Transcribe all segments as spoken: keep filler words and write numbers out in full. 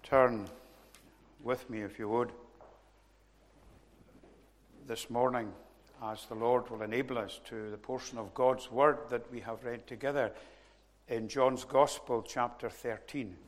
Turn with me, if you would, this morning, as the Lord will enable us, to the portion of God's Word that we have read together in John's Gospel, chapter thirteen.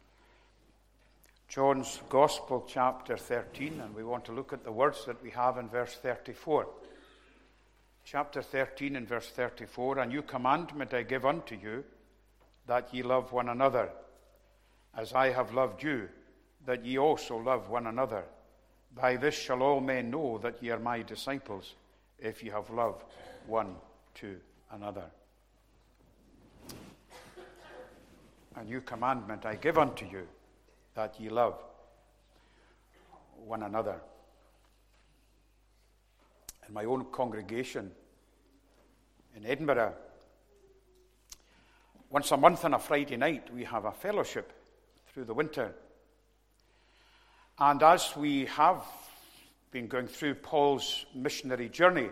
John's Gospel, chapter thirteen, and we want to look at the words that we have in verse thirty-four. Chapter thirteen and verse thirty-four, "A new commandment I give unto you, that ye love one another, as I have loved you, that ye also love one another. By this shall all men know that ye are my disciples, if ye have love one to another." A new commandment I give unto you, that ye love one another. In my own congregation in Edinburgh, once a month on a Friday night, we have a fellowship through the winter. And as we have been going through Paul's missionary journey,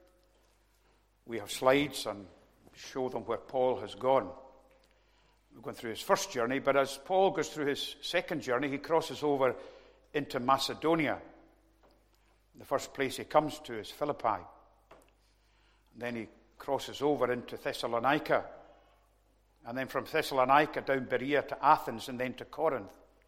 we have slides and show them where Paul has gone. We're going through his first journey, but as Paul goes through his second journey, he crosses over into Macedonia. The first place he comes to is Philippi. And then he crosses over into Thessalonica. And then from Thessalonica down Berea to Athens and then to Corinth.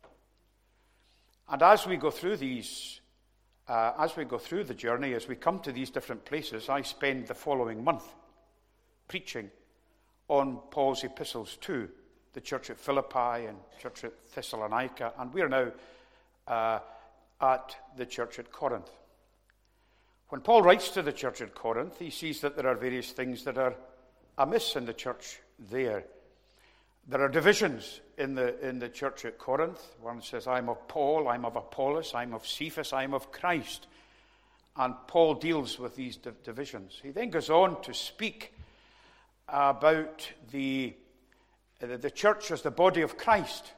And as we go through these, uh, as we go through the journey, as we come to these different places, I spend the following month preaching on Paul's epistles to the church at Philippi and church at Thessalonica, and we are now uh, at the church at Corinth. When Paul writes to the church at Corinth, he sees that there are various things that are amiss in the church there. There are divisions in the in the church at Corinth. One says, I'm of Paul, I'm of Apollos, I'm of Cephas, I'm of Christ. And Paul deals with these divisions. He then goes on to speak about the, the church as the body of Christ.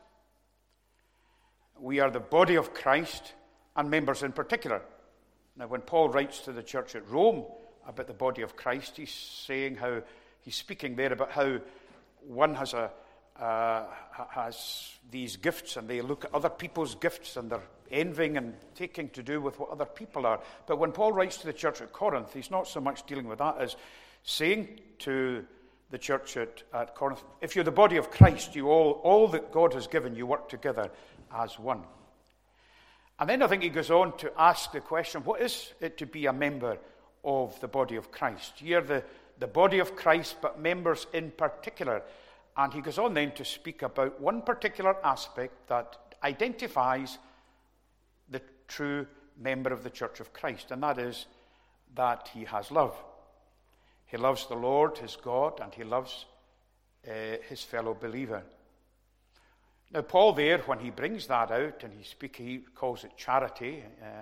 We are the body of Christ, and members in particular. Now, when Paul writes to the church at Rome about the body of Christ, he's saying how, he's speaking there about how one has a Uh, has these gifts, and they look at other people's gifts, and they're envying and taking to do with what other people are. But when Paul writes to the church at Corinth, he's not so much dealing with that as saying to the church at, at Corinth, if you're the body of Christ, you all, all that God has given, you work together as one. And then I think he goes on to ask the question, what is it to be a member of the body of Christ? You're the, the body of Christ, but members in particular. And he goes on then to speak about one particular aspect that identifies the true member of the Church of Christ, and that is that he has love. He loves the Lord, his God, and he loves uh, his fellow believer. Now, Paul there, when he brings that out, and he speak, he calls it charity, uh,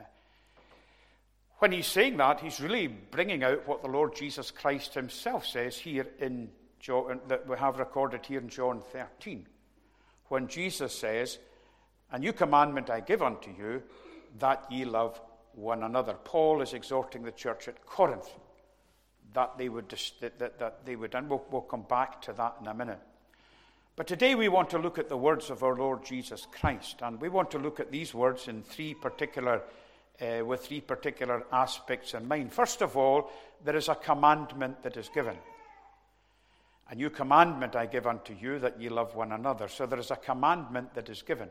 when he's saying that, he's really bringing out what the Lord Jesus Christ himself says here in John, that we have recorded here in John thirteen, when Jesus says, "A new commandment I give unto you, that ye love one another." Paul is exhorting the church at Corinth that they would, that, that, that they would, and we'll, we'll come back to that in a minute. But today we want to look at the words of our Lord Jesus Christ, and we want to look at these words in three particular, uh, with three particular aspects in mind. First of all, there is a commandment that is given. A new commandment I give unto you, that ye love one another. So there is a commandment that is given.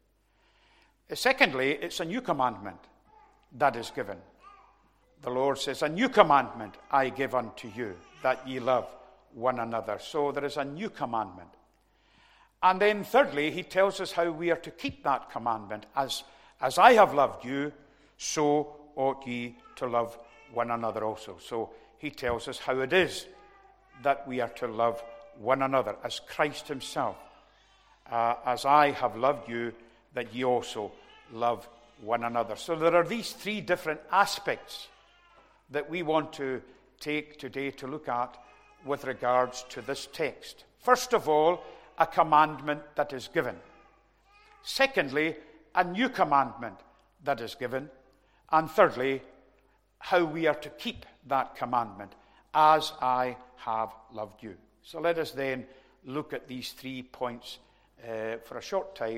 Secondly, it's a new commandment that is given. The Lord says, a new commandment I give unto you, that ye love one another. So there is a new commandment. And then thirdly, he tells us how we are to keep that commandment. As, as I have loved you, so ought ye to love one another also. So he tells us how it is that we are to love one another, as Christ himself, uh, as I have loved you, that ye also love one another. So there are these three different aspects that we want to take today to look at with regards to this text. First of all, a commandment that is given. Secondly, a new commandment that is given. And thirdly, how we are to keep that commandment, as I have loved you. So let us then look at these three points uh, for a short time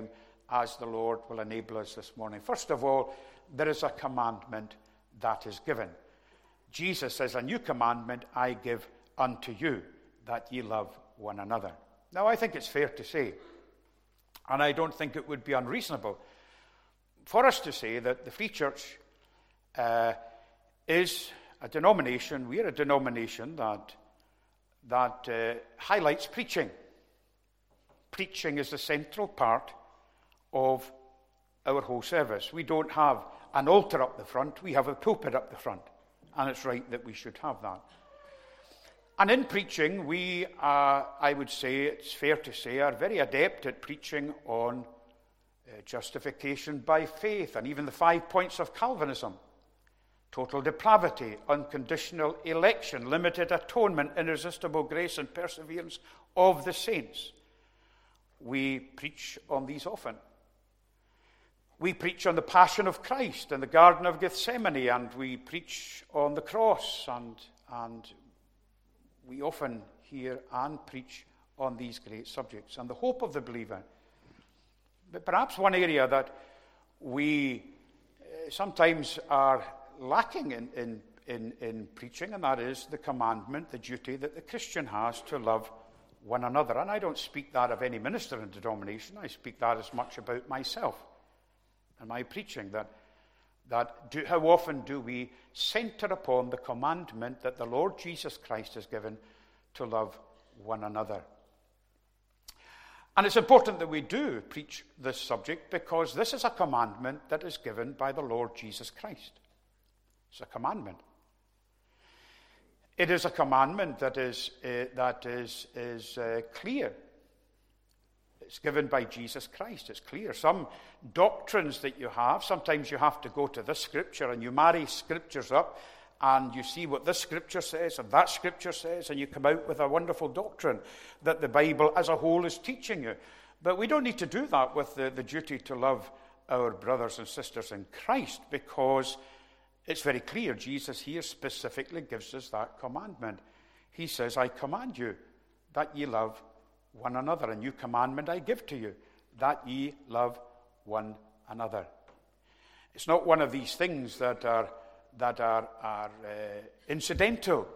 as the Lord will enable us this morning. First of all, there is a commandment that is given. Jesus says, "A new commandment I give unto you, that ye love one another." Now, I think it's fair to say, and I don't think it would be unreasonable, for us to say that the Free Church uh, is a denomination, we're a denomination that, that uh, highlights preaching. Preaching is the central part of our whole service. We don't have an altar up the front, we have a pulpit up the front, and it's right that we should have that. And in preaching, we, uh, I would say, it's fair to say, are very adept at preaching on uh, justification by faith, and even the five points of Calvinism: total depravity, unconditional election, limited atonement, irresistible grace, and perseverance of the saints. We preach on these often. We preach on the passion of Christ in the Garden of Gethsemane, and we preach on the cross, and, and we often hear and preach on these great subjects and the hope of the believer. But perhaps one area that we uh, sometimes are lacking in, in, in, in preaching, and that is the commandment, the duty that the Christian has to love one another. And I don't speak that of any minister in denomination. I speak that as much about myself and my preaching, that, that do, how often do we center upon the commandment that the Lord Jesus Christ has given to love one another. And it's important that we do preach this subject, because this is a commandment that is given by the Lord Jesus Christ. It's a commandment. It is a commandment that is, uh, that is, is uh, clear. It's given by Jesus Christ. It's clear. Some doctrines that you have, sometimes you have to go to this scripture and you marry scriptures up and you see what this scripture says and that scripture says, and you come out with a wonderful doctrine that the Bible as a whole is teaching you. But we don't need to do that with the, the duty to love our brothers and sisters in Christ, because it's very clear. Jesus here specifically gives us that commandment. He says, "I command you that ye love one another. A new commandment I give to you, that ye love one another." It's not one of these things that are that are, are uh, incidental,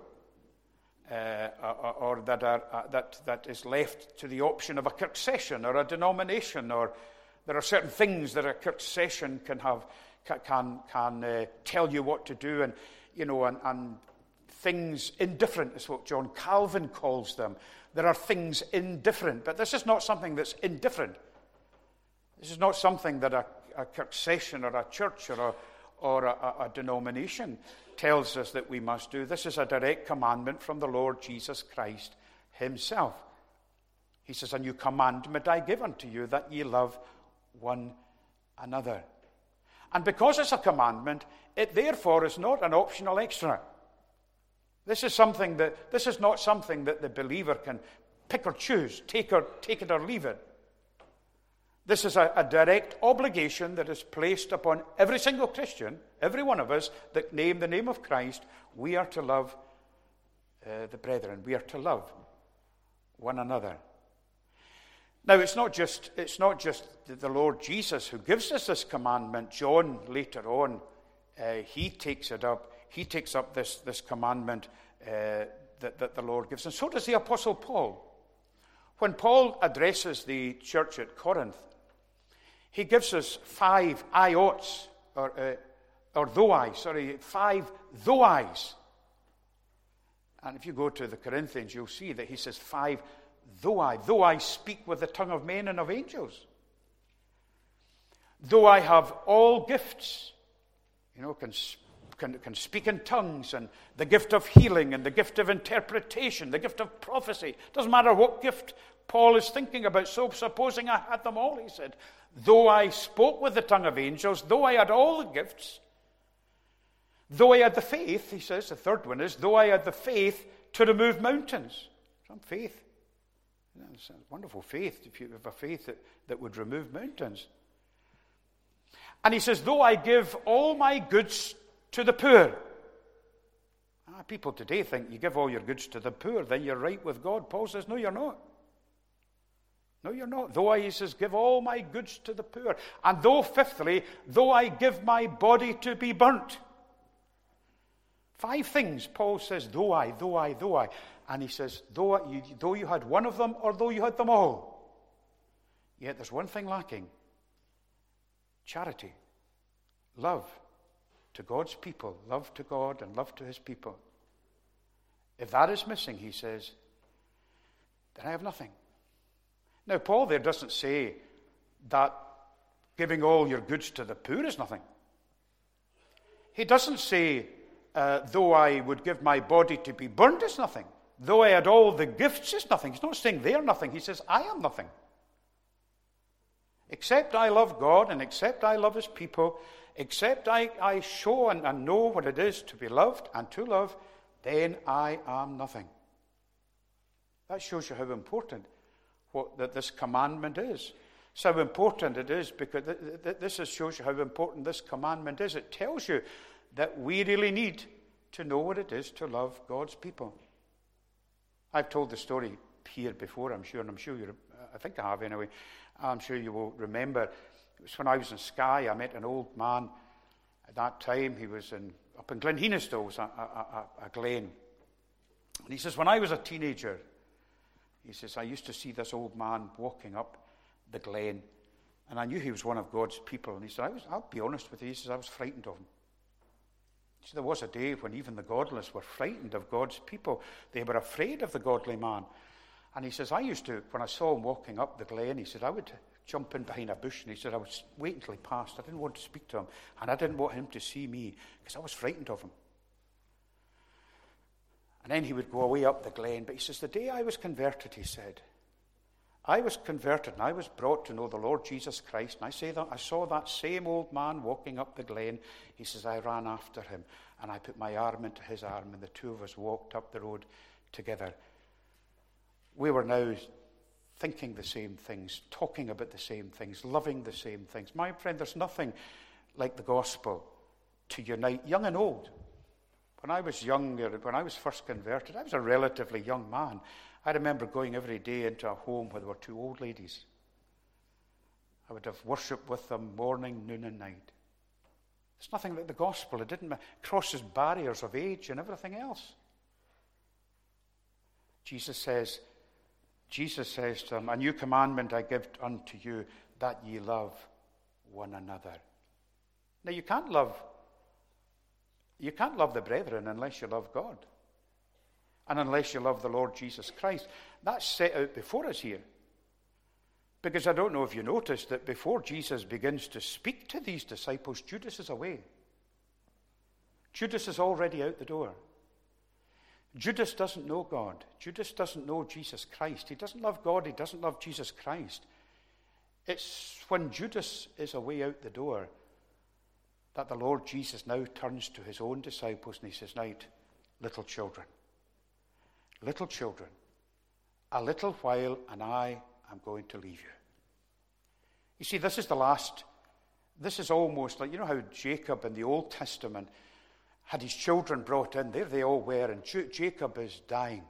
uh, or, or that are uh, that that is left to the option of a Kirk session or a denomination. Or there are certain things that a Kirk session can have can can uh, tell you what to do, and you know, and, and things indifferent is what John Calvin calls them. There are things indifferent, but this is not something that's indifferent. This is not something that a, a Kirk session or a church or a, or a, a denomination tells us that we must do. This is a direct commandment from the Lord Jesus Christ himself. He says, "A new commandment I give unto you, that ye love one another." And because it's a commandment, it therefore is not an optional extra. This is something that this is not something that the believer can pick or choose, take or take it or leave it. This is a, a direct obligation that is placed upon every single Christian, every one of us that name the name of Christ. We are to love uh, the brethren. We are to love one another. Now, it's not just it's not just the Lord Jesus who gives us this commandment. John later on, uh, he takes it up. He takes up this, this commandment uh, that, that the Lord gives. And so does the Apostle Paul. When Paul addresses the church at Corinth, he gives us five I oughts, or, uh, or though I, sorry, five though I's. And if you go to the Corinthians, you'll see that he says five though I. Though I speak with the tongue of men and of angels. Though I have all gifts, you know, can speak. Can, can speak in tongues, and the gift of healing, and the gift of interpretation, the gift of prophecy. Doesn't matter what gift Paul is thinking about. So supposing I had them all, he said, though I spoke with the tongue of angels, though I had all the gifts, though I had the faith, he says, the third one is, though I had the faith to remove mountains. Some faith. That's wonderful faith, if you have a faith that, that would remove mountains. And he says, though I give all my goods to the poor. Ah, people today think you give all your goods to the poor, then you're right with God. Paul says, no, you're not. No, you're not. Though I, he says, give all my goods to the poor. And though, fifthly, though I give my body to be burnt. Five things Paul says, though I, though I, though I. And he says, though you, though you had one of them or though you had them all. Yet there's one thing lacking. Charity. Love to God's people. Love to God and love to his people. If that is missing, he says, then I have nothing. Now, Paul there doesn't say that giving all your goods to the poor is nothing. He doesn't say, uh, though I would give my body to be burned is nothing. Though I had all the gifts is nothing. He's not saying they're nothing. He says, I am nothing. Except I love God and except I love his people, except I, I show and, and know what it is to be loved and to love, then I am nothing. That shows you how important what that this commandment is. It's how important it is, because th- th- this is, shows you how important this commandment is. It tells you that we really need to know what it is to love God's people. I've told the story here before, I'm sure, and I'm sure you, I think I have anyway. I'm sure you will remember. It was when I was in Skye. I met an old man. At that time, he was in up in Glenhenestill, was a, a, a, a glen. And he says, when I was a teenager, he says, I used to see this old man walking up the glen, and I knew he was one of God's people. And he said, I was, I'll be honest with you, he says, I was frightened of him. He said, there was a day when even the godless were frightened of God's people. They were afraid of the godly man. And he says, I used to, when I saw him walking up the glen, he said, I would jump in behind a bush, and he said, I would wait until he passed. I didn't want to speak to him, and I didn't want him to see me, because I was frightened of him. And then he would go away up the glen. But he says, the day I was converted, he said, I was converted, and I was brought to know the Lord Jesus Christ, and I say that I saw that same old man walking up the glen. He says, I ran after him, and I put my arm into his arm, and the two of us walked up the road together. We were now thinking the same things, talking about the same things, loving the same things. My friend, there's nothing like the gospel to unite young and old. When I was younger, when I was first converted, I was a relatively young man. I remember going every day into a home where there were two old ladies. I would have worship with them morning, noon, and night. It's nothing like the gospel. It didn't crosses barriers of age and everything else. Jesus says, Jesus says to them, a new commandment I give unto you, that ye love one another. Now you can't love, you can't love the brethren unless you love God. And unless you love the Lord Jesus Christ. That's set out before us here. Because I don't know if you noticed that before Jesus begins to speak to these disciples, Judas is away. Judas is already out the door. Judas doesn't know God. Judas doesn't know Jesus Christ. He doesn't love God. He doesn't love Jesus Christ. It's when Judas is away out the door that the Lord Jesus now turns to his own disciples and he says, now, little children, little children, a little while and I am going to leave you. You see, this is the last, this is almost like, you know how Jacob in the Old Testament had his children brought in, there they all were, and J- Jacob is dying.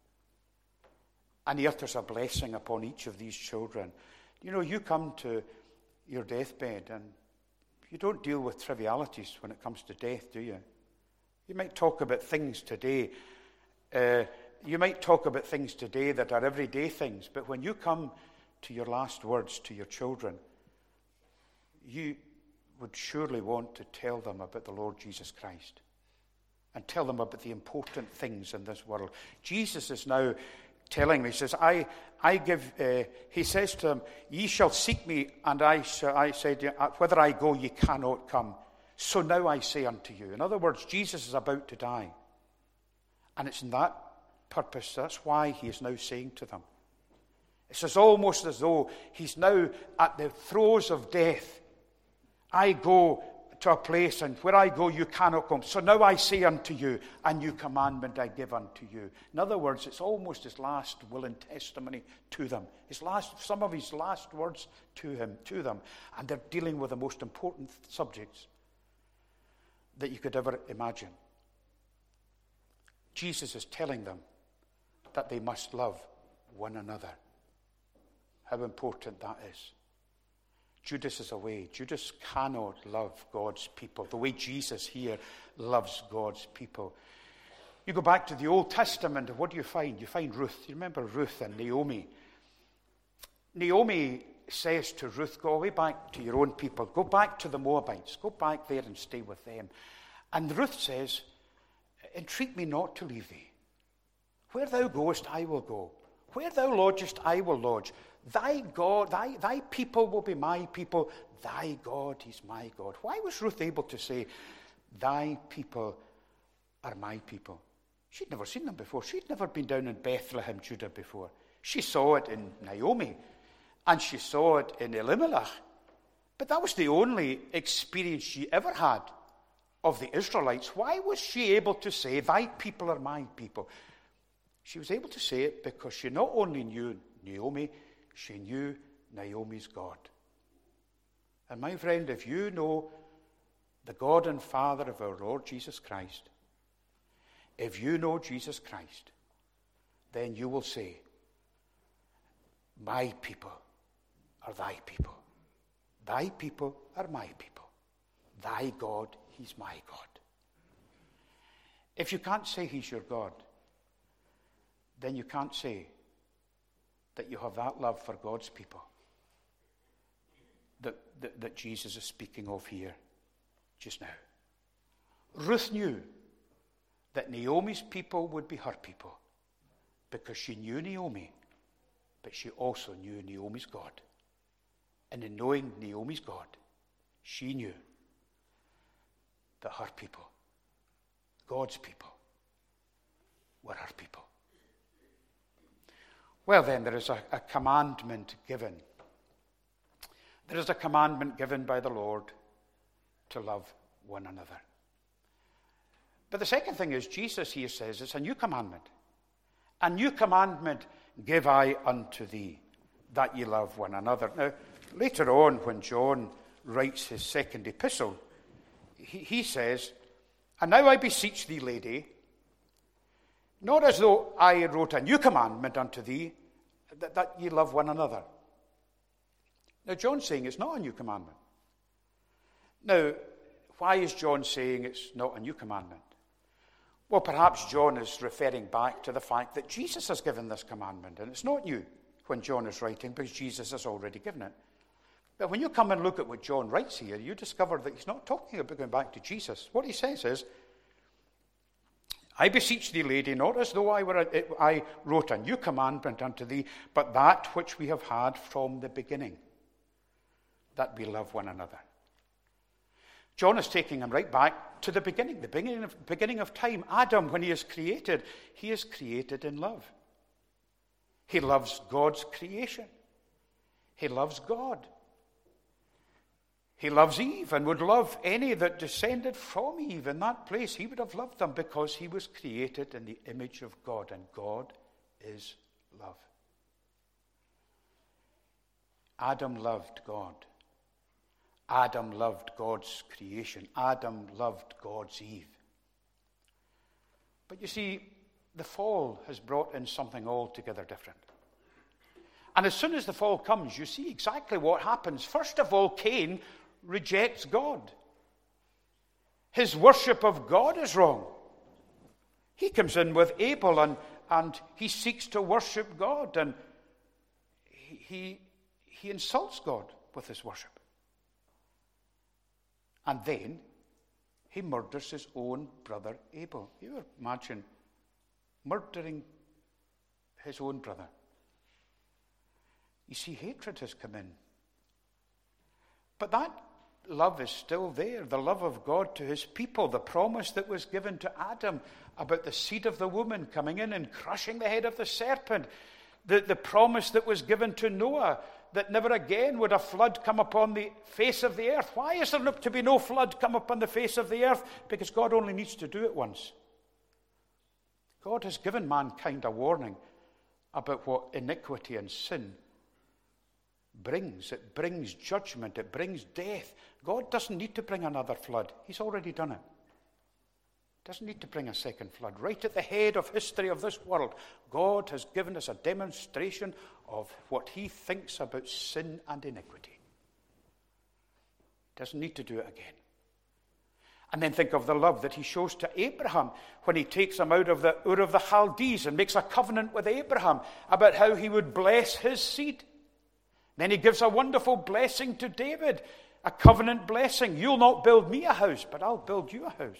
And he utters a blessing upon each of these children. You know, you come to your deathbed and you don't deal with trivialities when it comes to death, do you? You might talk about things today. Uh, you might talk about things today that are everyday things, but when you come to your last words to your children, you would surely want to tell them about the Lord Jesus Christ and tell them about the important things in this world. Jesus is now telling me, he says, I, I give, uh, he says to them, ye shall seek me, and I, shall, I said, whither I go, ye cannot come. So now I say unto you. In other words, Jesus is about to die. And it's in that purpose, that's why he is now saying to them. It's as almost as though he's now at the throes of death. I go to a place, and where I go, you cannot come. So now I say unto you, a new commandment I give unto you. In other words, it's almost his last will and testimony to them. His last, some of his last words to him, to them. And they're dealing with the most important subjects that you could ever imagine. Jesus is telling them that they must love one another. how important that is. Judas is away. Judas cannot love God's people the way Jesus here loves God's people. You go back to the Old Testament, and what do you find? You find Ruth. You remember Ruth and Naomi. Naomi says to Ruth, go away back to your own people. Go back to the Moabites. Go back there and stay with them. And Ruth says, entreat me not to leave thee. Where thou goest, I will go. Where thou lodgest, I will lodge. Thy God, thy, thy people will be my people. Thy God is my God. Why was Ruth able to say, thy people are my people? She'd never seen them before. She'd never been down in Bethlehem, Judah before. She saw it in Naomi, and she saw it in Elimelech. But that was the only experience she ever had of the Israelites. Why was she able to say, thy people are my people? She was able to say it because she not only knew Naomi, she knew Naomi's God. And my friend, if you know the God and Father of our Lord Jesus Christ, if you know Jesus Christ, then you will say, my people are thy people. Thy people are my people. Thy God, he's my God. If you can't say he's your God, then you can't say that you have that love for God's people that, that, that Jesus is speaking of here just now. Ruth knew that Naomi's people would be her people because she knew Naomi, but she also knew Naomi's God. And in knowing Naomi's God, she knew that her people, God's people, were her people. Well then, there is a, a commandment given. There is a commandment given by the Lord to love one another. But the second thing is, Jesus here says it's a new commandment. A new commandment give I unto thee, that ye love one another. Now, later on, when John writes his second epistle, he, he says, and now I beseech thee, lady, not as though I wrote a new commandment unto thee, that, that ye love one another. Now, John's saying it's not a new commandment. Now, why is John saying it's not a new commandment? Well, perhaps John is referring back to the fact that Jesus has given this commandment, and it's not new when John is writing, because Jesus has already given it. But when you come and look at what John writes here, you discover that he's not talking about going back to Jesus. What he says is, I beseech thee, lady, not as though I, were a, I wrote a new commandment unto thee, but that which we have had from the beginning, that we love one another. John is taking him right back to the beginning, the beginning of, beginning of time. Adam, when he is created, he is created in love. He loves God's creation. He loves God. He loves Eve and would love any that descended from Eve in that place. He would have loved them because he was created in the image of God, and God is love. Adam loved God. Adam loved God's creation. Adam loved God's Eve. But you see, the fall has brought in something altogether different. And as soon as the fall comes, you see exactly what happens. First of all, Cain rejects God. His worship of God is wrong. He comes in with Abel and, and he seeks to worship God, and he, he, he insults God with his worship. And then he murders his own brother Abel. You imagine murdering his own brother. You see, hatred has come in. But that love is still there, the love of God to his people, the promise that was given to Adam about the seed of the woman coming in and crushing the head of the serpent, the, the promise that was given to Noah that never again would a flood come upon the face of the earth. Why is there to be no flood come upon the face of the earth? Because God only needs to do it once. God has given mankind a warning about what iniquity and sin brings. It brings judgment. It brings death. God doesn't need to bring another flood. He's already done it. Doesn't need to bring a second flood. Right at the head of history of this world, God has given us a demonstration of what he thinks about sin and iniquity. Doesn't need to do it again. And then think of the love that he shows to Abraham when he takes him out of the Ur of the Chaldees and makes a covenant with Abraham about how he would bless his seed. Then he gives a wonderful blessing to David, a covenant blessing. You'll not build me a house, but I'll build you a house.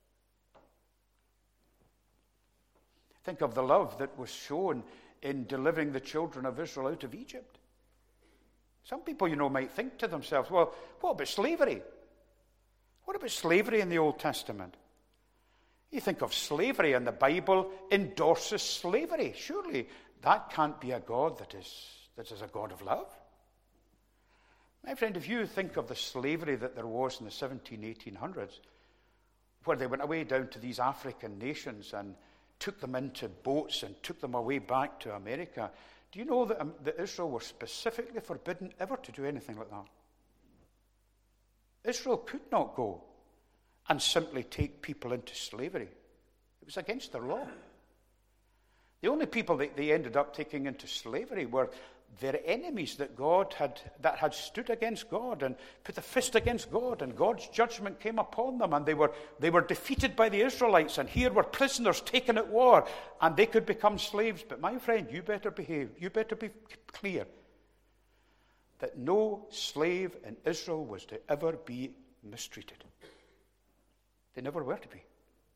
Think of the love that was shown in delivering the children of Israel out of Egypt. Some people, you know, might think to themselves, well, what about slavery? What about slavery in the Old Testament? You think of slavery, and the Bible endorses slavery. Surely that can't be a God that is, that is a God of love. My friend, if you think of the slavery that there was in the seventeen, eighteen hundreds, where they went away down to these African nations and took them into boats and took them away back to America, do you know that, um, that Israel were specifically forbidden ever to do anything like that? Israel could not go and simply take people into slavery. It was against their law. The only people that they ended up taking into slavery were their enemies that God had that had stood against God and put the fist against God, and God's judgment came upon them, and they were they were defeated by the Israelites, and here were prisoners taken at war, and they could become slaves. But my friend, you better behave, you better be clear that no slave in Israel was to ever be mistreated. They never were to be.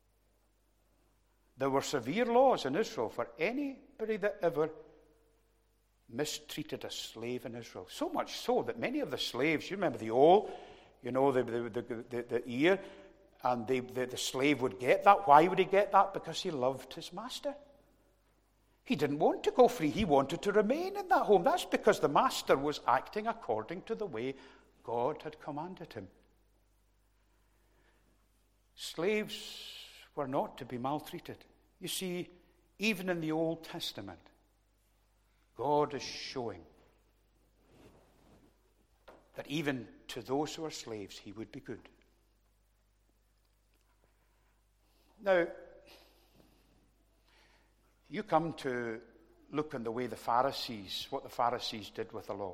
There were severe laws in Israel for anybody that ever mistreated a slave in Israel. So much so that many of the slaves, you remember the awl, you know, the, the, the, the, the ear, and they, the, the slave would get that. Why would he get that? Because he loved his master. He didn't want to go free. He wanted to remain in that home. That's because the master was acting according to the way God had commanded him. Slaves were not to be maltreated. You see, even in the Old Testament, God is showing that even to those who are slaves, he would be good. Now, you come to look on the way the Pharisees, what the Pharisees did with the law.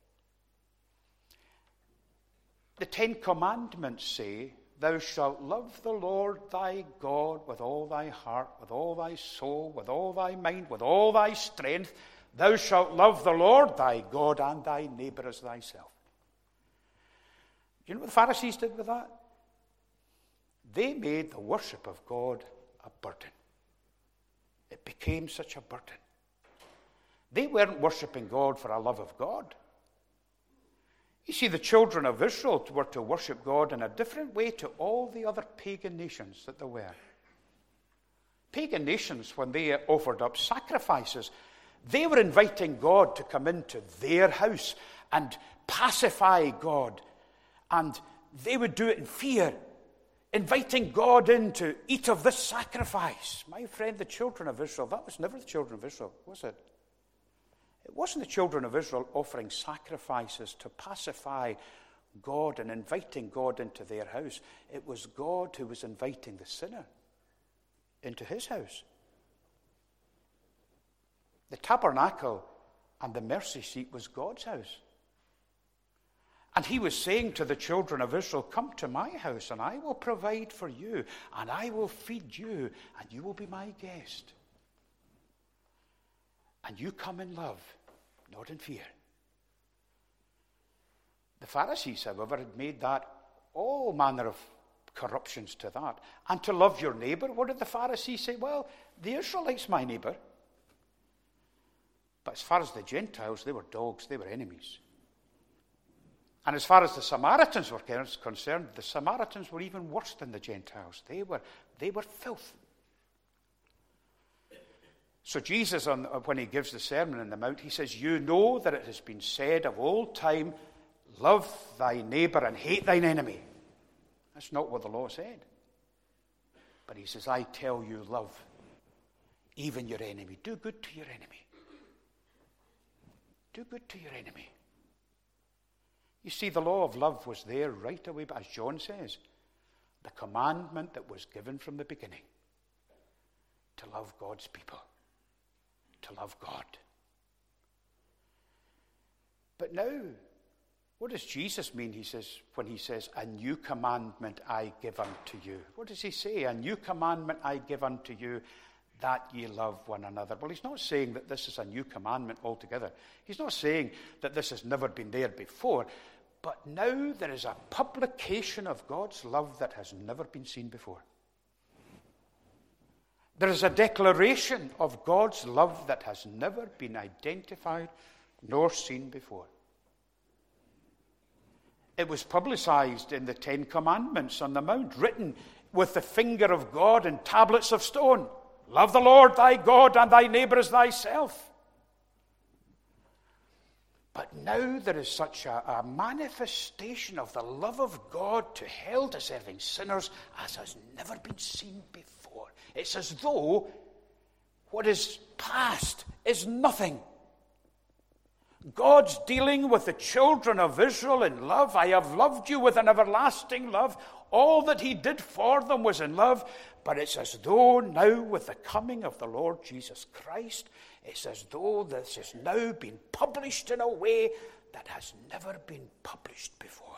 The Ten Commandments say, thou shalt love the Lord thy God with all thy heart, with all thy soul, with all thy mind, with all thy strength. Thou shalt love the Lord thy God and thy neighbor as thyself. Do you know what the Pharisees did with that? They made the worship of God a burden. It became such a burden. They weren't worshipping God for a love of God. You see, the children of Israel were to worship God in a different way to all the other pagan nations that there were. Pagan nations, when they offered up sacrifices, they were inviting God to come into their house and pacify God. And they would do it in fear, inviting God in to eat of this sacrifice. My friend, the children of Israel, that was never the children of Israel, was it? It wasn't the children of Israel offering sacrifices to pacify God and inviting God into their house. It was God who was inviting the sinner into his house. The tabernacle and the mercy seat was God's house. And he was saying to the children of Israel, come to my house and I will provide for you and I will feed you and you will be my guest. And you come in love, not in fear. The Pharisees, however, had made that all manner of corruptions to that. And to love your neighbor, what did the Pharisees say? Well, the Israelites my neighbor. But as far as the Gentiles, they were dogs, they were enemies. And as far as the Samaritans were concerned, the Samaritans were even worse than the Gentiles. They were, they were filth. So Jesus, on, when he gives the Sermon on the Mount, he says, you know that it has been said of old time, love thy neighbor and hate thine enemy. That's not what the law said. But he says, I tell you, love even your enemy. Do good to your enemy. Do good to your enemy. You see, the law of love was there right away, but as John says, the commandment that was given from the beginning, to love God's people, to love God. But now, what does Jesus mean, he says, when he says, a new commandment I give unto you? What does he say? A new commandment I give unto you, that ye love one another. Well, he's not saying that this is a new commandment altogether. He's not saying that this has never been there before. But now there is a publication of God's love that has never been seen before. There is a declaration of God's love that has never been identified nor seen before. It was publicized in the Ten Commandments on the Mount, written with the finger of God in tablets of stone. Love the Lord thy God and thy neighbor as thyself. But now there is such a, a manifestation of the love of God to hell-deserving sinners as has never been seen before. It's as though what is past is nothing. God's dealing with the children of Israel in love. I have loved you with an everlasting love. All that he did for them was in love. But it's as though now, with the coming of the Lord Jesus Christ, it's as though this has now been published in a way that has never been published before.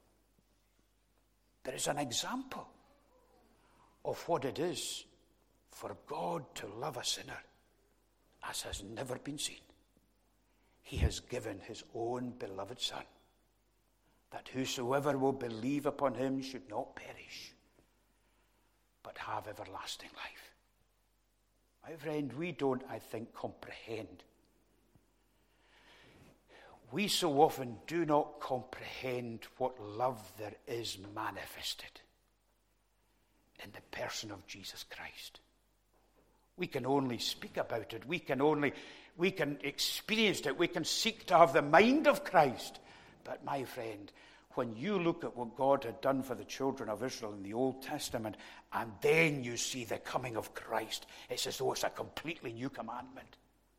There is an example of what it is for God to love a sinner as has never been seen. He has given his own beloved Son, that whosoever will believe upon him should not perish, but have everlasting life. My friend, we don't, I think, comprehend. We so often do not comprehend what love there is manifested in the person of Jesus Christ. We can only speak about it. We can only, we can experience it. We can seek to have the mind of Christ. But my friend, when you look at what God had done for the children of Israel in the Old Testament, and then you see the coming of Christ, it's as though it's a completely new commandment.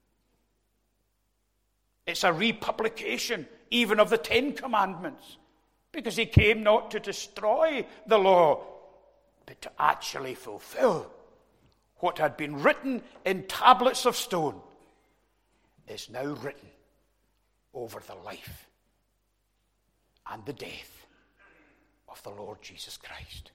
It's a republication even of the Ten Commandments, because he came not to destroy the law, but to actually fulfill what had been written in tablets of stone is now written over the life and the death of the Lord Jesus Christ.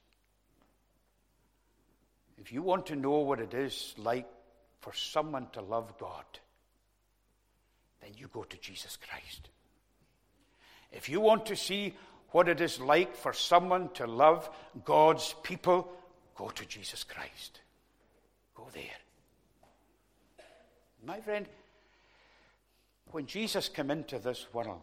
If you want to know what it is like for someone to love God, then you go to Jesus Christ. If you want to see what it is like for someone to love God's people, go to Jesus Christ. Go there. My friend, when Jesus came into this world,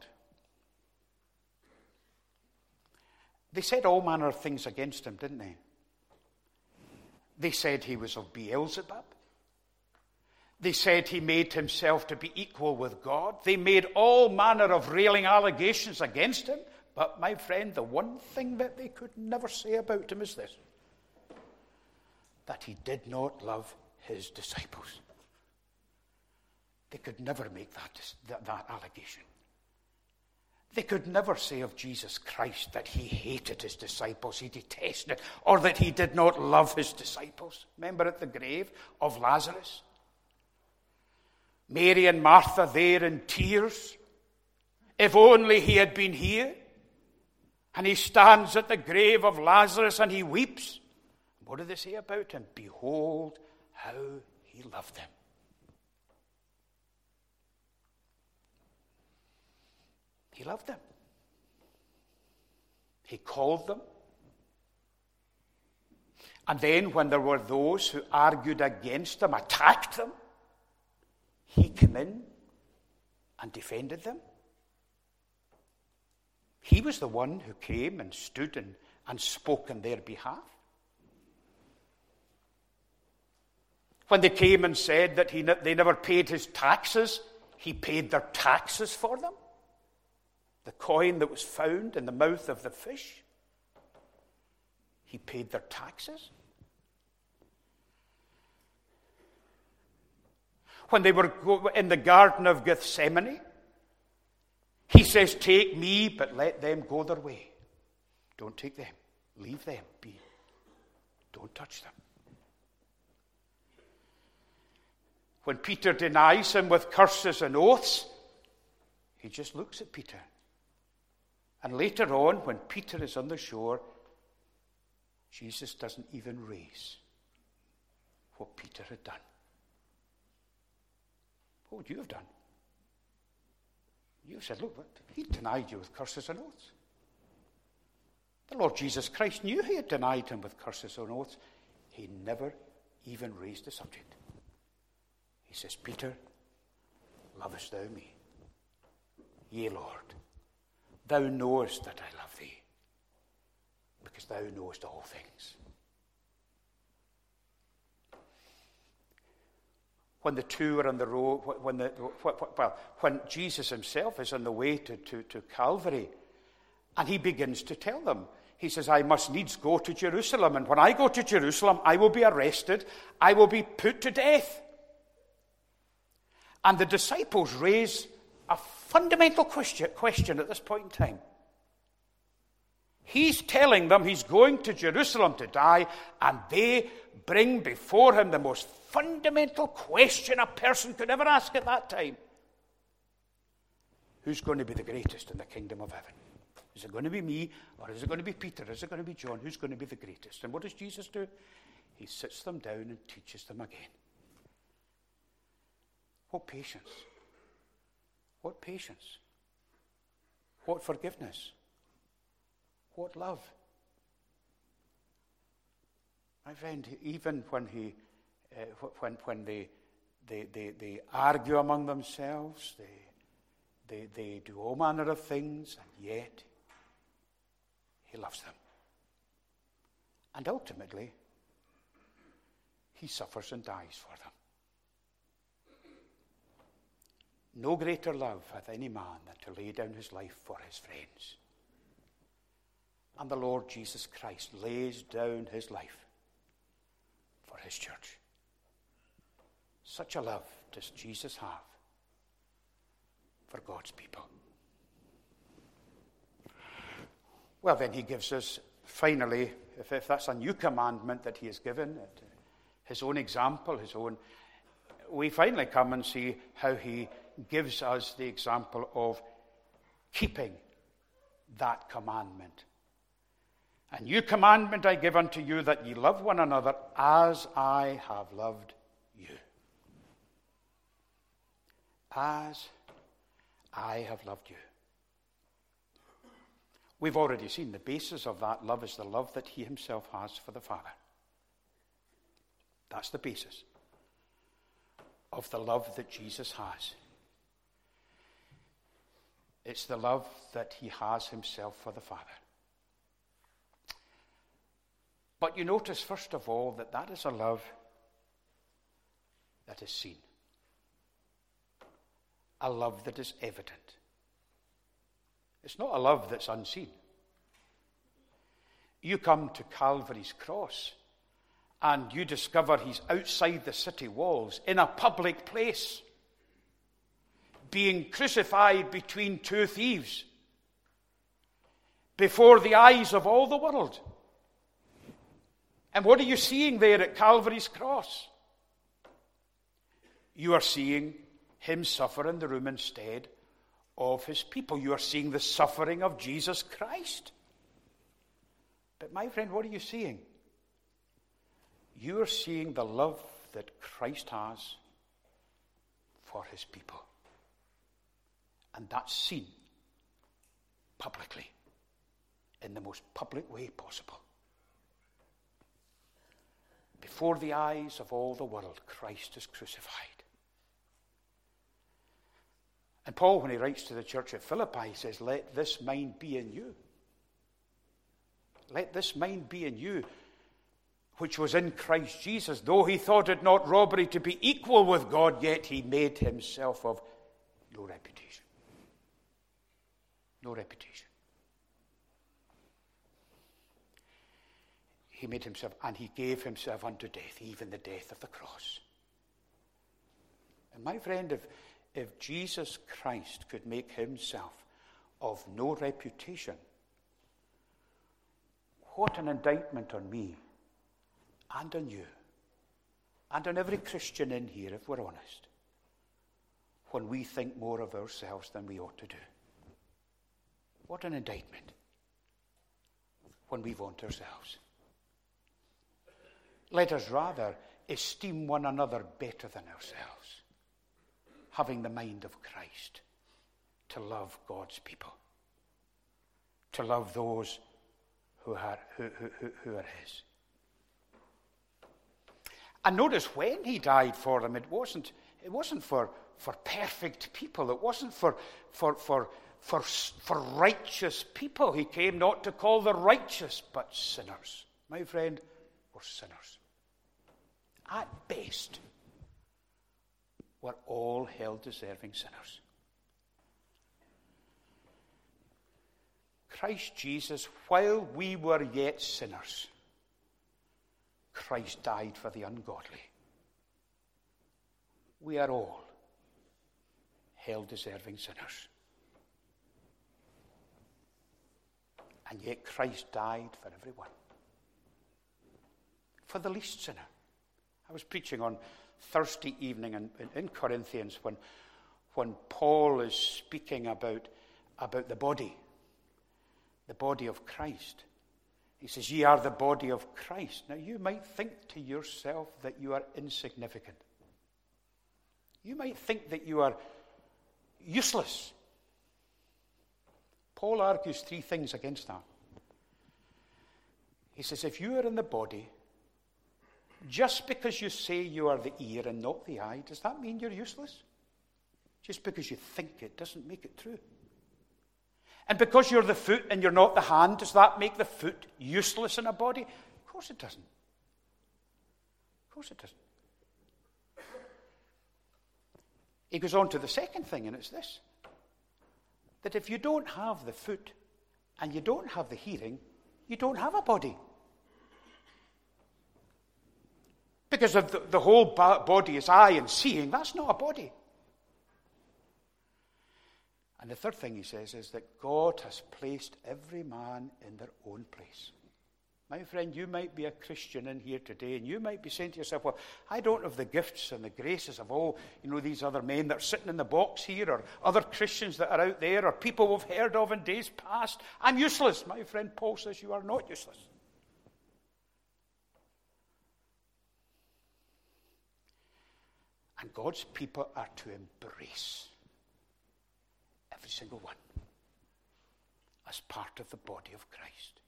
they said all manner of things against him, didn't they? They said he was of Beelzebub. They said he made himself to be equal with God. They made all manner of railing allegations against him. But my friend, the one thing that they could never say about him is this: that he did not love his disciples. They could never make that, that, that allegation. They could never say of Jesus Christ that he hated his disciples, he detested it, or that he did not love his disciples. Remember at the grave of Lazarus? Mary and Martha there in tears. If only he had been here. And he stands at the grave of Lazarus and he weeps. What do they say about him? Behold how he loved them. He loved them. He called them. And then when there were those who argued against them, attacked them, he came in and defended them. He was the one who came and stood and, and spoke on their behalf. When they came and said that he, they never paid his taxes, he paid their taxes for them. The coin that was found in the mouth of the fish, he paid their taxes. When they were in the Garden of Gethsemane, he says, take me, but let them go their way. Don't take them. Leave them be. don't touch them. When Peter denies him with curses and oaths, he just looks at Peter. And later on, when Peter is on the shore, Jesus doesn't even raise what Peter had done. What would you have done? You said, look, he denied you with curses and oaths. The Lord Jesus Christ knew he had denied him with curses and oaths. He never even raised the subject. He says, Peter, lovest thou me? Yea, Lord, thou knowest that I love thee, because thou knowest all things. When the two are on the road, when the well, when Jesus himself is on the way to, to, to Calvary, and he begins to tell them, he says, I must needs go to Jerusalem, and when I go to Jerusalem, I will be arrested, I will be put to death. And the disciples raise a fundamental question, question at this point in time. He's telling them he's going to Jerusalem to die, and they bring before him the most fundamental question a person could ever ask at that time. Who's going to be the greatest in the kingdom of heaven? Is it going to be me, or is it going to be Peter? Is it going to be John? Who's going to be the greatest? And what does Jesus do? He sits them down and teaches them again. What patience? What patience? What forgiveness? What love? My friend, even when he, uh, when when they, they they they argue among themselves, they they they do all manner of things, and yet he loves them. And ultimately, he suffers and dies for them. No greater love hath any man than to lay down his life for his friends. And the Lord Jesus Christ lays down his life for his church. Such a love does Jesus have for God's people. Well, then he gives us, finally, if, if that's a new commandment that he has given, his own example, his own, we finally come and see how he gives us the example of keeping that commandment. A new commandment I give unto you, that ye love one another as I have loved you. As I have loved you. We've already seen the basis of that love is the love that he himself has for the Father. That's the basis of the love that Jesus has. It's the love that he has himself for the Father. But you notice, first of all, that that is a love that is seen. A love that is evident. It's not a love that's unseen. You come to Calvary's cross and you discover he's outside the city walls in a public place, being crucified between two thieves before the eyes of all the world. And what are you seeing there at Calvary's cross? You are seeing him suffer in the room instead of his people. You are seeing the suffering of Jesus Christ. But my friend, what are you seeing? You are seeing the love that Christ has for his people. And that's seen publicly, in the most public way possible. Before the eyes of all the world, Christ is crucified. And Paul, when he writes to the church at Philippi, he says, let this mind be in you. Let this mind be in you, which was in Christ Jesus. Though he thought it not robbery to be equal with God, yet he made himself of no reputation. No reputation. He made himself, and he gave himself unto death, even the death of the cross. And my friend, if, if Jesus Christ could make himself of no reputation, what an indictment on me and on you, and on every Christian in here, if we're honest, when we think more of ourselves than we ought to do. What an indictment when we want ourselves. Let us rather esteem one another better than ourselves, having the mind of Christ, to love God's people, to love those who are, who, who, who are his. And notice when he died for them, it wasn't, it wasn't for, for perfect people. It wasn't for, for, for, for, for righteous people. He came not to call the righteous, but sinners. My friend, we're sinners. At best, we're all hell-deserving sinners. Christ Jesus, while we were yet sinners, Christ died for the ungodly. We are all hell-deserving sinners. And yet Christ died for everyone. For the least sinner. I was preaching on Thursday evening in, in, in Corinthians when, when Paul is speaking about, about the body. The body of Christ. He says, ye are the body of Christ. Now you might think to yourself that you are insignificant. You might think that you are useless. Paul argues three things against that. He says, if you are in the body, just because you say you are the ear and not the eye, does that mean you're useless? Just because you think it doesn't make it true. And because you're the foot and you're not the hand, does that make the foot useless in a body? Of course it doesn't. Of course it doesn't. He goes on to the second thing, and it's this. That if you don't have the foot and you don't have the hearing, you don't have a body. Because if the, the whole body is eye and seeing, that's not a body. And the third thing he says is that God has placed every man in their own place. My friend, you might be a Christian in here today, and you might be saying to yourself, well, I don't have the gifts and the graces of all, you know, these other men that are sitting in the box here, or other Christians that are out there, or people we've heard of in days past. I'm useless. My friend Paul says you are not useless. And God's people are to embrace every single one as part of the body of Christ.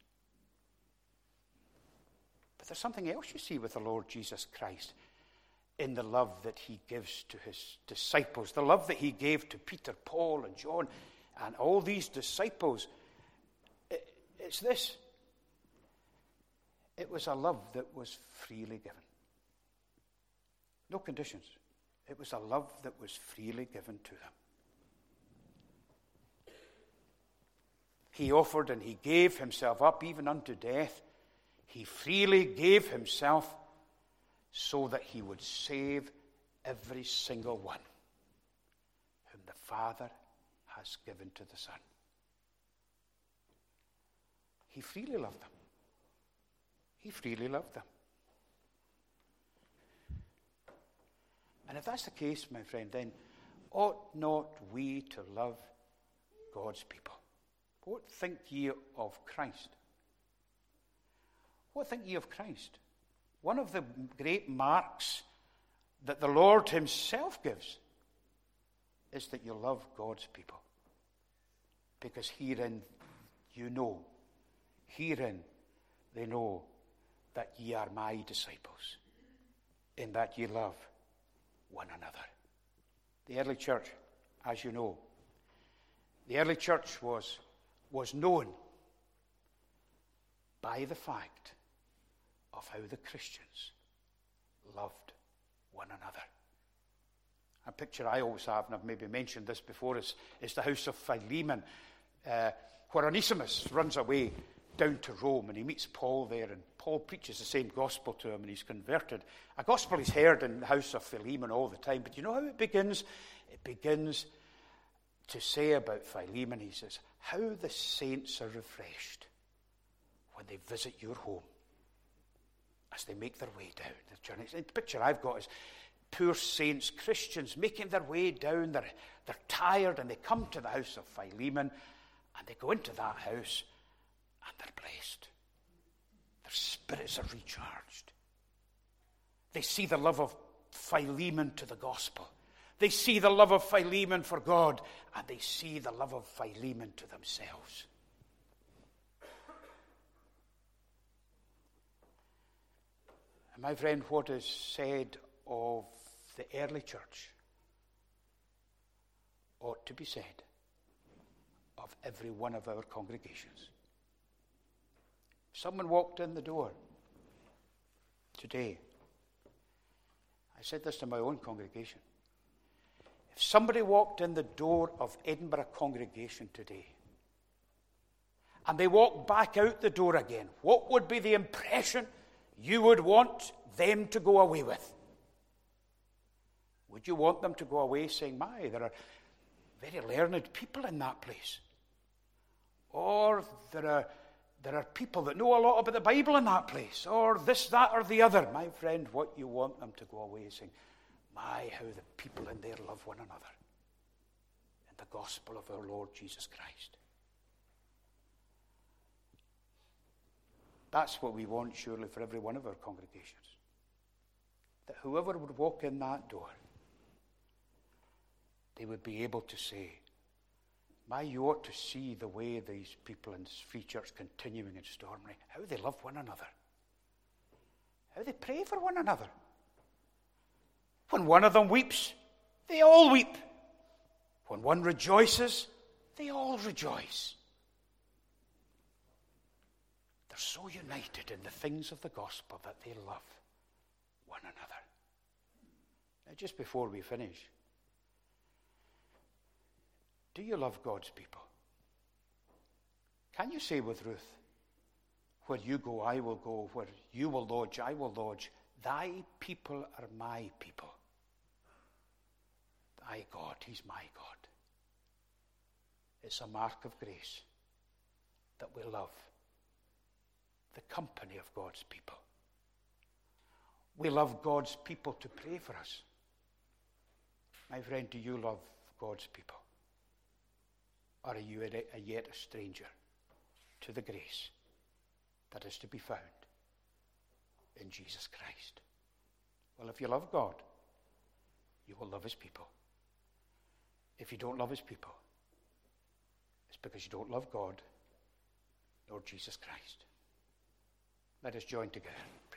But there's something else you see with the Lord Jesus Christ in the love that he gives to his disciples, the love that he gave to Peter, Paul, and John, and all these disciples. It, it's this. It was a love that was freely given. No conditions. It was a love that was freely given to them. He offered and he gave himself up even unto death. He freely gave himself so that he would save every single one whom the Father has given to the Son. He freely loved them. He freely loved them. And if that's the case, my friend, then ought not we to love God's people? What think ye of Christ? What think ye of Christ? One of the great marks that the Lord himself gives is that you love God's people. Because herein you know, herein they know that ye are my disciples, in that ye love one another. The early church, as you know, the early church was, was known by the fact of how the Christians loved one another. A picture I always have, and I've maybe mentioned this before, is, is the house of Philemon, uh, where Onesimus runs away down to Rome, and he meets Paul there, and Paul preaches the same gospel to him, and he's converted. A gospel he's heard in the house of Philemon all the time, but you know how it begins? It begins to say about Philemon, he says, how the saints are refreshed when they visit your home. as they make their way down the journey. The picture I've got is poor saints, Christians, making their way down. They're, they're tired, and they come to the house of Philemon, and they go into that house, and they're blessed. Their spirits are recharged. They see the love of Philemon to the gospel. They see the love of Philemon for God, and they see the love of Philemon to themselves. And my friend, what is said of the early church ought to be said of every one of our congregations. If someone walked in the door today, I said this to my own congregation, if somebody walked in the door of Edinburgh congregation today and they walked back out the door again, what would be the impression you would want them to go away with? Would you want them to go away saying, my, there are very learned people in that place? Or there are, there are people that know a lot about the Bible in that place? Or this, that, or the other? My friend, what you want them to go away saying, my, how the people in there love one another in the gospel of our Lord Jesus Christ. That's what we want, surely, for every one of our congregations. That whoever would walk in that door, they would be able to say, my, you ought to see the way these people in Free Church Continuing in Stormry, how they love one another, how they pray for one another. When one of them weeps, they all weep. When one rejoices, they all rejoice. They're so united in the things of the gospel that they love one another. Now, just before we finish, do you love God's people? Can you say with Ruth, where you go, I will go. Where you will lodge, I will lodge. Thy people are my people. Thy God, he's my God. It's a mark of grace that we love the company of God's people. We love God's people to pray for us. My friend, do you love God's people? Or are you a yet a stranger to the grace that is to be found in Jesus Christ? Well, if you love God, you will love his people. If you don't love his people, it's because you don't love God nor Jesus Christ. Let us join together.